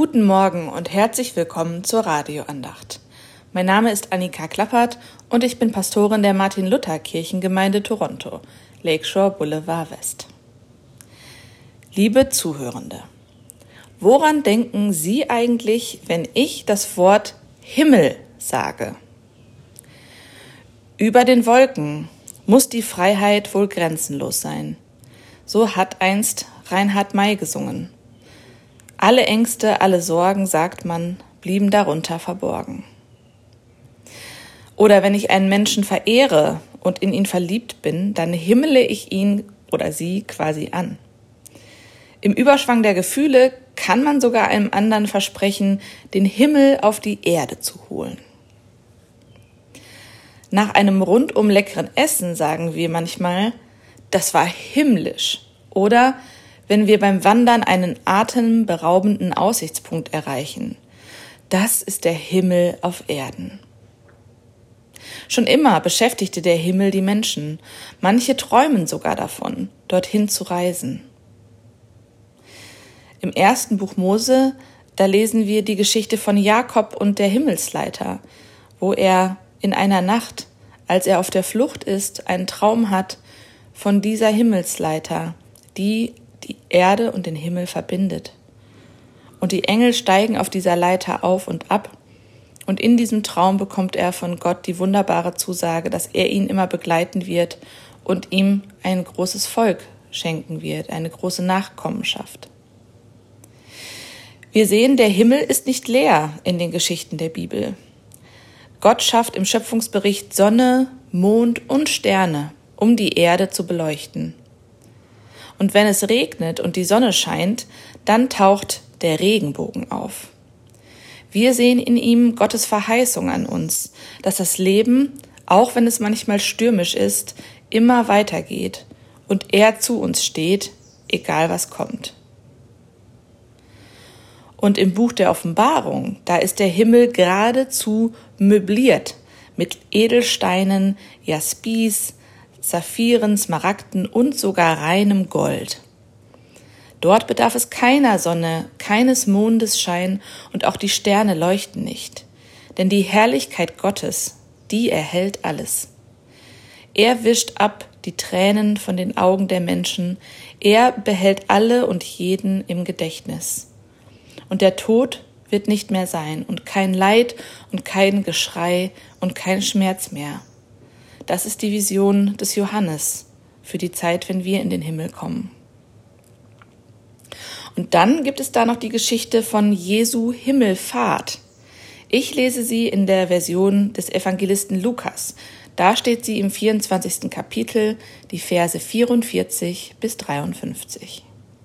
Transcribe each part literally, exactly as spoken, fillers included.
Guten Morgen und herzlich willkommen zur Radioandacht. Mein Name ist Annika Klappert und ich bin Pastorin der Martin-Luther-Kirchengemeinde Toronto, Lakeshore Boulevard West. Liebe Zuhörende, woran denken Sie eigentlich, wenn ich das Wort Himmel sage? Über den Wolken muss die Freiheit wohl grenzenlos sein. So hat einst Reinhard May gesungen. Alle Ängste, alle Sorgen, sagt man, blieben darunter verborgen. Oder wenn ich einen Menschen verehre und in ihn verliebt bin, dann himmele ich ihn oder sie quasi an. Im Überschwang der Gefühle kann man sogar einem anderen versprechen, den Himmel auf die Erde zu holen. Nach einem rundum leckeren Essen sagen wir manchmal, das war himmlisch. Oder wenn wir beim Wandern einen atemberaubenden Aussichtspunkt erreichen, das ist der Himmel auf Erden. Schon immer beschäftigte der Himmel die Menschen. Manche träumen sogar davon, dorthin zu reisen. Im ersten Buch Mose, da lesen wir die Geschichte von Jakob und der Himmelsleiter, wo er in einer Nacht, als er auf der Flucht ist, einen Traum hat von dieser Himmelsleiter, die die Erde und den Himmel verbindet. Und die Engel steigen auf dieser Leiter auf und ab. Und in diesem Traum bekommt er von Gott die wunderbare Zusage, dass er ihn immer begleiten wird und ihm ein großes Volk schenken wird, eine große Nachkommenschaft. Wir sehen, der Himmel ist nicht leer in den Geschichten der Bibel. Gott schafft im Schöpfungsbericht Sonne, Mond und Sterne, um die Erde zu beleuchten. Und wenn es regnet und die Sonne scheint, dann taucht der Regenbogen auf. Wir sehen in ihm Gottes Verheißung an uns, dass das Leben, auch wenn es manchmal stürmisch ist, immer weitergeht und er zu uns steht, egal was kommt. Und im Buch der Offenbarung, da ist der Himmel geradezu möbliert mit Edelsteinen, Jaspis, Saphiren, Smaragden und sogar reinem Gold. Dort bedarf es keiner Sonne, keines Mondes Schein und auch die Sterne leuchten nicht. Denn die Herrlichkeit Gottes, die erhellt alles. Er wischt ab die Tränen von den Augen der Menschen, er behält alle und jeden im Gedächtnis. Und der Tod wird nicht mehr sein und kein Leid und kein Geschrei und kein Schmerz mehr. Das ist die Vision des Johannes für die Zeit, wenn wir in den Himmel kommen. Und dann gibt es da noch die Geschichte von Jesu Himmelfahrt. Ich lese sie in der Version des Evangelisten Lukas. Da steht sie im vierundzwanzigsten Kapitel, die Verse vierundvierzig bis dreiundfünfzig.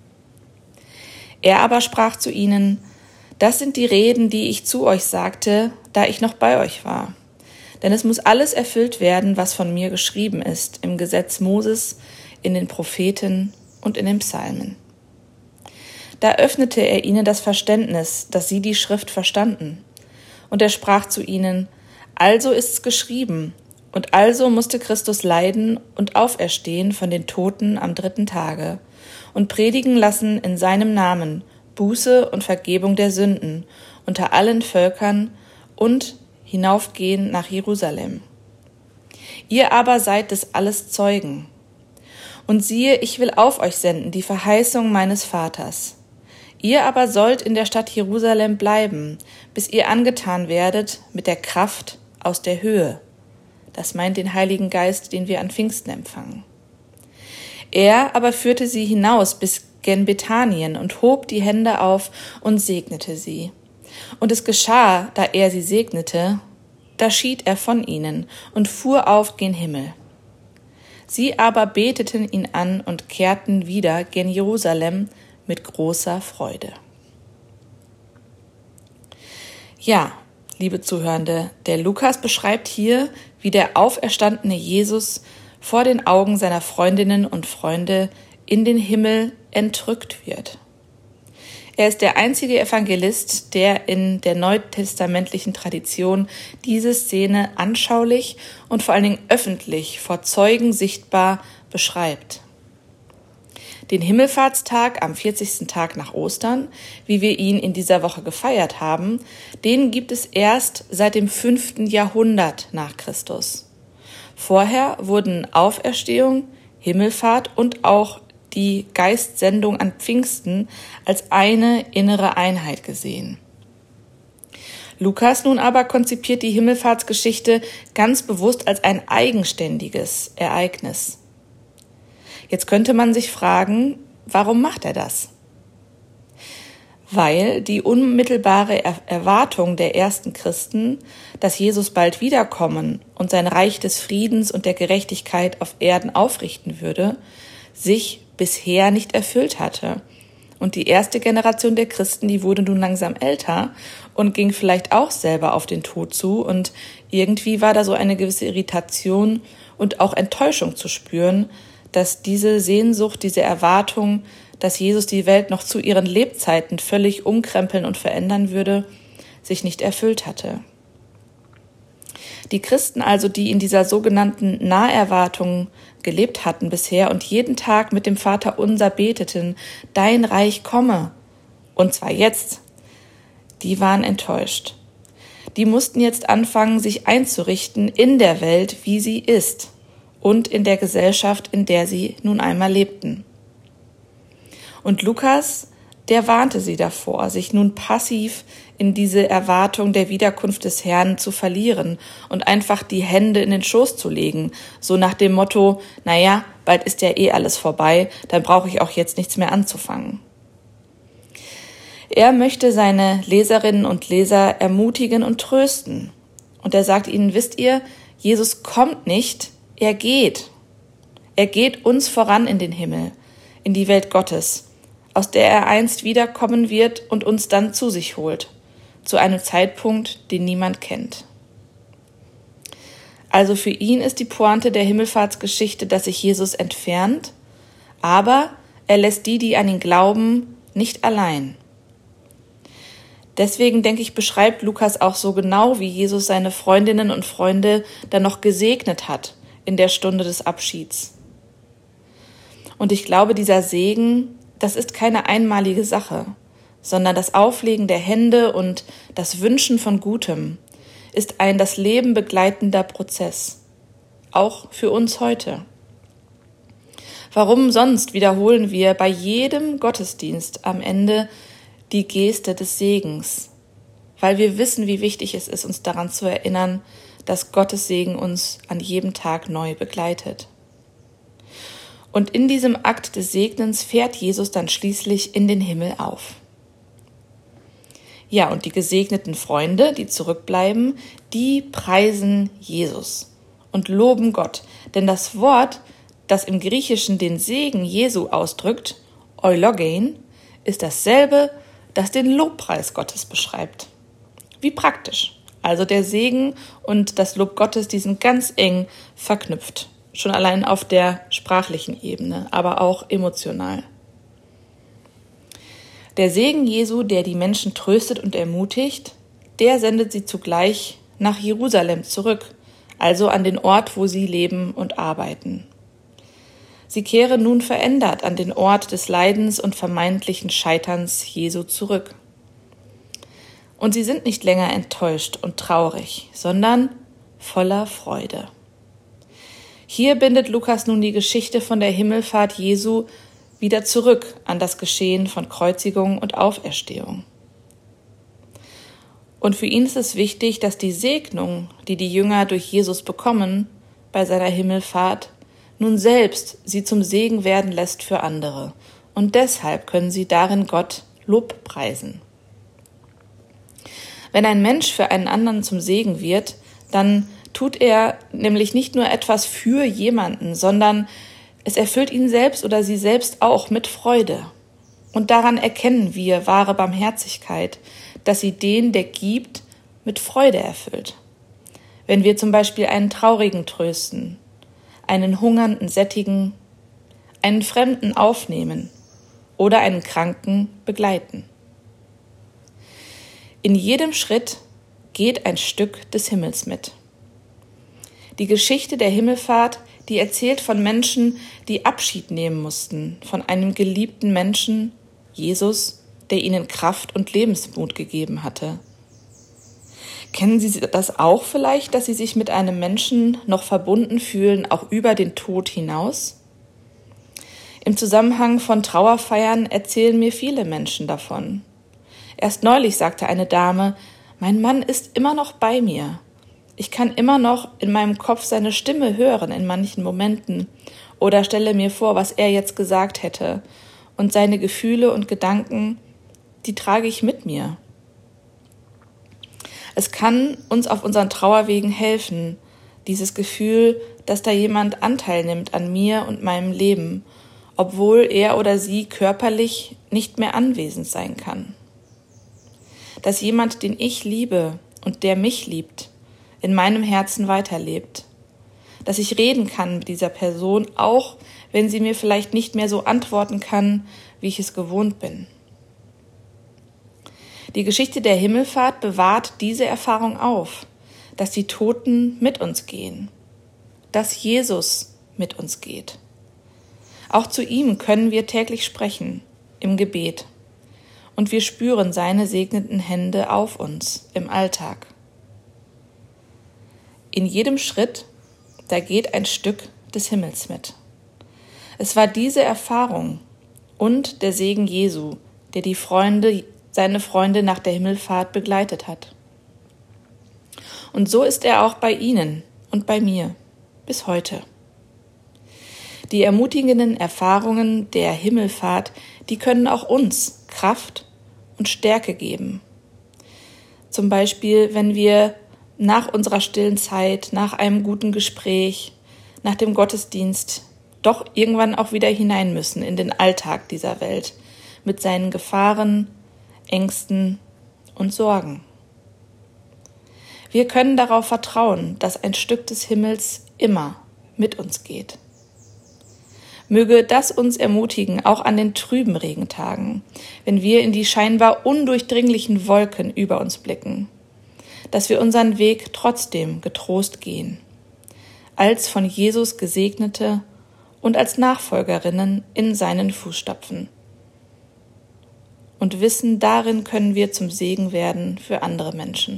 Er aber sprach zu ihnen: Das sind die Reden, die ich zu euch sagte, da ich noch bei euch war. Denn es muss alles erfüllt werden, was von mir geschrieben ist, im Gesetz Moses, in den Propheten und in den Psalmen. Da öffnete er ihnen das Verständnis, dass sie die Schrift verstanden. Und er sprach zu ihnen: Also ist's geschrieben, und also musste Christus leiden und auferstehen von den Toten am dritten Tage und predigen lassen in seinem Namen Buße und Vergebung der Sünden unter allen Völkern und hinaufgehen nach Jerusalem. Ihr aber seid des alles Zeugen. Und siehe, ich will auf euch senden die Verheißung meines Vaters. Ihr aber sollt in der Stadt Jerusalem bleiben, bis ihr angetan werdet mit der Kraft aus der Höhe. Das meint den Heiligen Geist, den wir an Pfingsten empfangen. Er aber führte sie hinaus bis gen Bethanien und hob die Hände auf und segnete sie. Und es geschah, da er sie segnete, da schied er von ihnen und fuhr auf gen Himmel. Sie aber beteten ihn an und kehrten wieder gen Jerusalem mit großer Freude. Ja, liebe Zuhörende, der Lukas beschreibt hier, wie der auferstandene Jesus vor den Augen seiner Freundinnen und Freunde in den Himmel entrückt wird. Er ist der einzige Evangelist, der in der neutestamentlichen Tradition diese Szene anschaulich und vor allen Dingen öffentlich vor Zeugen sichtbar beschreibt. Den Himmelfahrtstag am vierzigsten Tag nach Ostern, wie wir ihn in dieser Woche gefeiert haben, den gibt es erst seit dem fünften Jahrhundert nach Christus. Vorher wurden Auferstehung, Himmelfahrt und auch die Geistsendung an Pfingsten als eine innere Einheit gesehen. Lukas nun aber konzipiert die Himmelfahrtsgeschichte ganz bewusst als ein eigenständiges Ereignis. Jetzt könnte man sich fragen, warum macht er das? Weil die unmittelbare Erwartung der ersten Christen, dass Jesus bald wiederkommen und sein Reich des Friedens und der Gerechtigkeit auf Erden aufrichten würde, sich bisher nicht erfüllt hatte. Und die erste Generation der Christen, die wurde nun langsam älter und ging vielleicht auch selber auf den Tod zu. Und irgendwie war da so eine gewisse Irritation und auch Enttäuschung zu spüren, dass diese Sehnsucht, diese Erwartung, dass Jesus die Welt noch zu ihren Lebzeiten völlig umkrempeln und verändern würde, sich nicht erfüllt hatte. Die Christen also, die in dieser sogenannten Naherwartung gelebt hatten bisher und jeden Tag mit dem Vater unser beteten, dein Reich komme, und zwar jetzt, die waren enttäuscht. Die mussten jetzt anfangen, sich einzurichten in der Welt, wie sie ist und in der Gesellschaft, in der sie nun einmal lebten. Und Lukas, der warnte sie davor, sich nun passiv in diese Erwartung der Wiederkunft des Herrn zu verlieren und einfach die Hände in den Schoß zu legen, so nach dem Motto, naja, bald ist ja eh alles vorbei, dann brauche ich auch jetzt nichts mehr anzufangen. Er möchte seine Leserinnen und Leser ermutigen und trösten. Und er sagt ihnen, wisst ihr, Jesus kommt nicht, er geht. Er geht uns voran in den Himmel, in die Welt Gottes, aus der er einst wiederkommen wird und uns dann zu sich holt, zu einem Zeitpunkt, den niemand kennt. Also für ihn ist die Pointe der Himmelfahrtsgeschichte, dass sich Jesus entfernt, aber er lässt die, die an ihn glauben, nicht allein. Deswegen, denke ich, beschreibt Lukas auch so genau, wie Jesus seine Freundinnen und Freunde dann noch gesegnet hat in der Stunde des Abschieds. Und ich glaube, dieser Segen, das ist keine einmalige Sache, sondern das Auflegen der Hände und das Wünschen von Gutem ist ein das Leben begleitender Prozess, auch für uns heute. Warum sonst wiederholen wir bei jedem Gottesdienst am Ende die Geste des Segens? Weil wir wissen, wie wichtig es ist, uns daran zu erinnern, dass Gottes Segen uns an jedem Tag neu begleitet. Und in diesem Akt des Segnens fährt Jesus dann schließlich in den Himmel auf. Ja, und die gesegneten Freunde, die zurückbleiben, die preisen Jesus und loben Gott. Denn das Wort, das im Griechischen den Segen Jesu ausdrückt, eulogein, ist dasselbe, das den Lobpreis Gottes beschreibt. Wie praktisch. Also der Segen und das Lob Gottes, die sind ganz eng verknüpft. Schon allein auf der sprachlichen Ebene, aber auch emotional. Der Segen Jesu, der die Menschen tröstet und ermutigt, der sendet sie zugleich nach Jerusalem zurück, also an den Ort, wo sie leben und arbeiten. Sie kehren nun verändert an den Ort des Leidens und vermeintlichen Scheiterns Jesu zurück. Und sie sind nicht länger enttäuscht und traurig, sondern voller Freude. Hier bindet Lukas nun die Geschichte von der Himmelfahrt Jesu wieder zurück an das Geschehen von Kreuzigung und Auferstehung. Und für ihn ist es wichtig, dass die Segnung, die die Jünger durch Jesus bekommen bei seiner Himmelfahrt, nun selbst sie zum Segen werden lässt für andere. Und deshalb können sie darin Gott Lob preisen. Wenn ein Mensch für einen anderen zum Segen wird, dann tut er nämlich nicht nur etwas für jemanden, sondern es erfüllt ihn selbst oder sie selbst auch mit Freude. Und daran erkennen wir wahre Barmherzigkeit, dass sie den, der gibt, mit Freude erfüllt. Wenn wir zum Beispiel einen Traurigen trösten, einen Hungernden sättigen, einen Fremden aufnehmen oder einen Kranken begleiten. In jedem Schritt geht ein Stück des Himmels mit. Die Geschichte der Himmelfahrt, Die erzählt von Menschen, die Abschied nehmen mussten von einem geliebten Menschen, Jesus, der ihnen Kraft und Lebensmut gegeben hatte. Kennen Sie das auch vielleicht, dass Sie sich mit einem Menschen noch verbunden fühlen, auch über den Tod hinaus? Im Zusammenhang von Trauerfeiern erzählen mir viele Menschen davon. Erst neulich sagte eine Dame, mein Mann ist immer noch bei mir. Ich kann immer noch in meinem Kopf seine Stimme hören in manchen Momenten oder stelle mir vor, was er jetzt gesagt hätte. Und seine Gefühle und Gedanken, die trage ich mit mir. Es kann uns auf unseren Trauerwegen helfen, dieses Gefühl, dass da jemand Anteil nimmt an mir und meinem Leben, obwohl er oder sie körperlich nicht mehr anwesend sein kann. Dass jemand, den ich liebe und der mich liebt, in meinem Herzen weiterlebt. Dass ich reden kann mit dieser Person, auch wenn sie mir vielleicht nicht mehr so antworten kann, wie ich es gewohnt bin. Die Geschichte der Himmelfahrt bewahrt diese Erfahrung auf, dass die Toten mit uns gehen, dass Jesus mit uns geht. Auch zu ihm können wir täglich sprechen, im Gebet, und wir spüren seine segnenden Hände auf uns im Alltag. In jedem Schritt, da geht ein Stück des Himmels mit. Es war diese Erfahrung und der Segen Jesu, der die Freunde seine Freunde nach der Himmelfahrt begleitet hat. Und so ist er auch bei Ihnen und bei mir bis heute. Die ermutigenden Erfahrungen der Himmelfahrt, die können auch uns Kraft und Stärke geben. Zum Beispiel, wenn wir nach unserer stillen Zeit, nach einem guten Gespräch, nach dem Gottesdienst doch irgendwann auch wieder hinein müssen in den Alltag dieser Welt mit seinen Gefahren, Ängsten und Sorgen. Wir können darauf vertrauen, dass ein Stück des Himmels immer mit uns geht. Möge das uns ermutigen, auch an den trüben Regentagen, wenn wir in die scheinbar undurchdringlichen Wolken über uns blicken, dass wir unseren Weg trotzdem getrost gehen, als von Jesus Gesegnete und als Nachfolgerinnen in seinen Fußstapfen. Und wissen, darin können wir zum Segen werden für andere Menschen.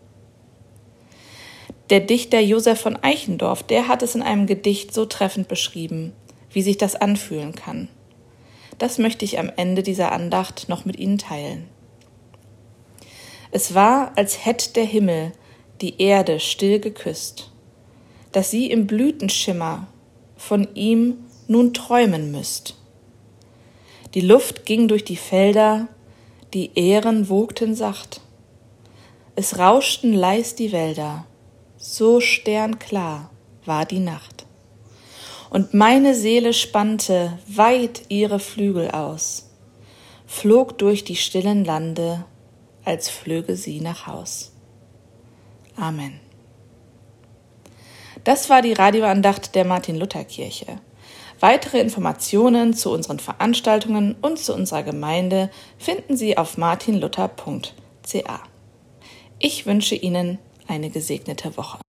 Der Dichter Josef von Eichendorff, der hat es in einem Gedicht so treffend beschrieben, wie sich das anfühlen kann. Das möchte ich am Ende dieser Andacht noch mit Ihnen teilen. Es war, als hätt der Himmel die Erde still geküsst, dass sie im Blütenschimmer von ihm nun träumen müsst. Die Luft ging durch die Felder, die Ähren wogten sacht. Es rauschten leis die Wälder, so sternklar war die Nacht. Und meine Seele spannte weit ihre Flügel aus, flog durch die stillen Lande, als flöge sie nach Haus. Amen. Das war die Radioandacht der Martin-Luther-Kirche. Weitere Informationen zu unseren Veranstaltungen und zu unserer Gemeinde finden Sie auf martin luther punkt c a. Ich wünsche Ihnen eine gesegnete Woche.